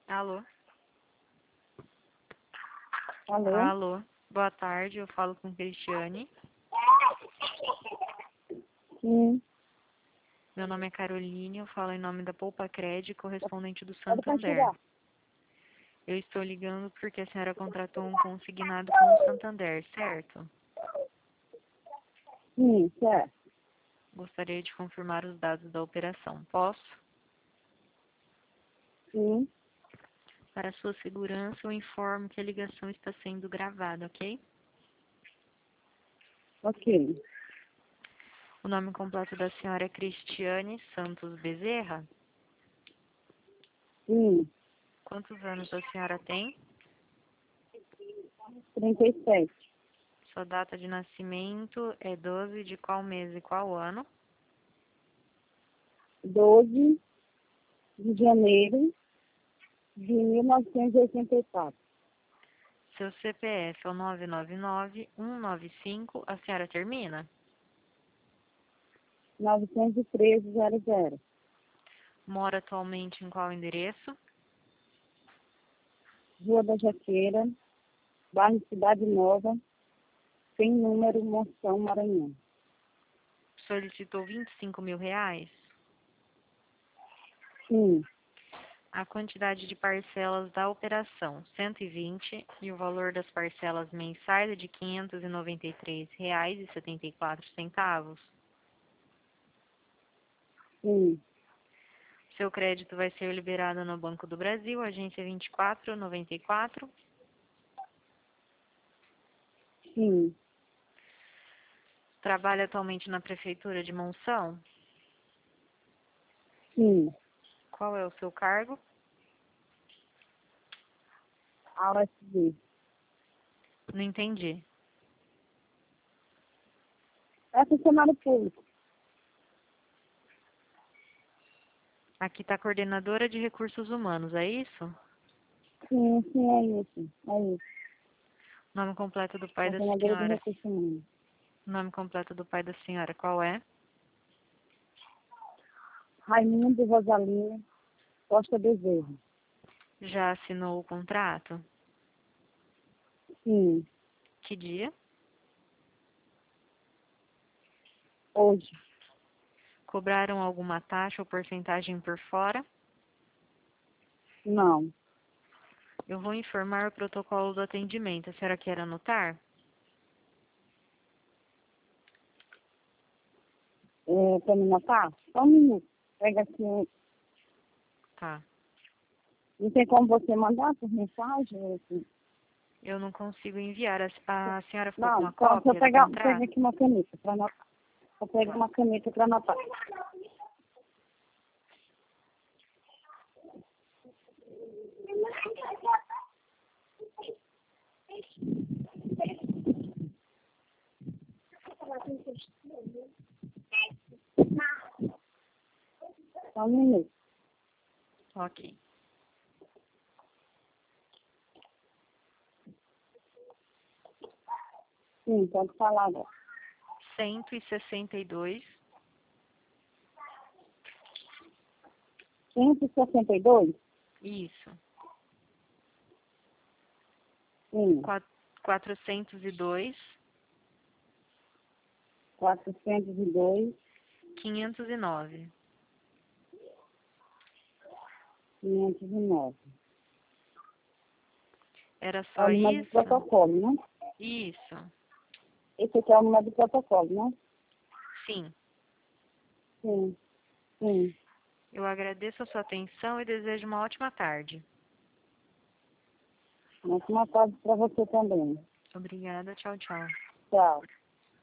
Alô? Alô? Alô? Boa tarde, eu falo com Cristiane. Sim. Meu nome é Caroline, eu falo em nome da Poupa Cred, correspondente do Pode Santander. continuar. Eu estou ligando porque a senhora contratou um consignado com o Santander, certo? Sim, certo. Gostaria de confirmar os dados da operação. Posso? Sim. Para sua segurança, eu informo que a ligação está sendo gravada, ok? Ok. O nome completo da senhora é Cristiane Santos Bezerra. Sim. Quantos anos a senhora tem? 37. Sua data de nascimento é 12 de qual mês e qual ano? 12 de janeiro de 1984. Seu CPF é o 999-195, a senhora termina? 913-00. Mora atualmente em qual endereço? Rua da Jaqueira, bairro Cidade Nova, sem número, Monção, Maranhão. Solicitou R$ 25.000? Sim. A quantidade de parcelas da operação, 120, e o valor das parcelas mensais é de R$ 593,74. Sim. Seu crédito vai ser liberado no Banco do Brasil, agência 2494. Sim. Trabalha atualmente na Prefeitura de Monção. Sim. Qual é o seu cargo? A USB. Não entendi. É funcionário público. Aqui está a coordenadora de recursos humanos, é isso? Sim, sim, é isso. É isso. Nome completo do pai da Coordenadora de senhora. recursos humanos. Nome completo do pai da senhora, qual é? Raimundo Rosalina Costa Bezerra. Já assinou o contrato? Sim. Que dia? Hoje. Cobraram alguma taxa ou porcentagem por fora? Não. Eu vou informar o protocolo do atendimento. A senhora quer anotar? Para me notar? Só um minuto. Pega assim. Tá. Não tem como você mandar por mensagem? Assim? Eu não consigo enviar. A senhora ficou com Não, uma só se eu cópia do pegar contrato? aqui uma caneta para anotar. Eu pego uma caneta para anotar. Só um minuto. Ok. Sim, pode falar agora. 162, 162? isso. Sim. 402, 402, 509. 509. Era É o só número do isso? protocolo, né? Isso. Esse aqui é o número do protocolo, né? Sim. Sim. Sim. Eu agradeço a sua atenção e desejo uma ótima tarde. Uma tarde para você também. Obrigada. Tchau, tchau. Tchau.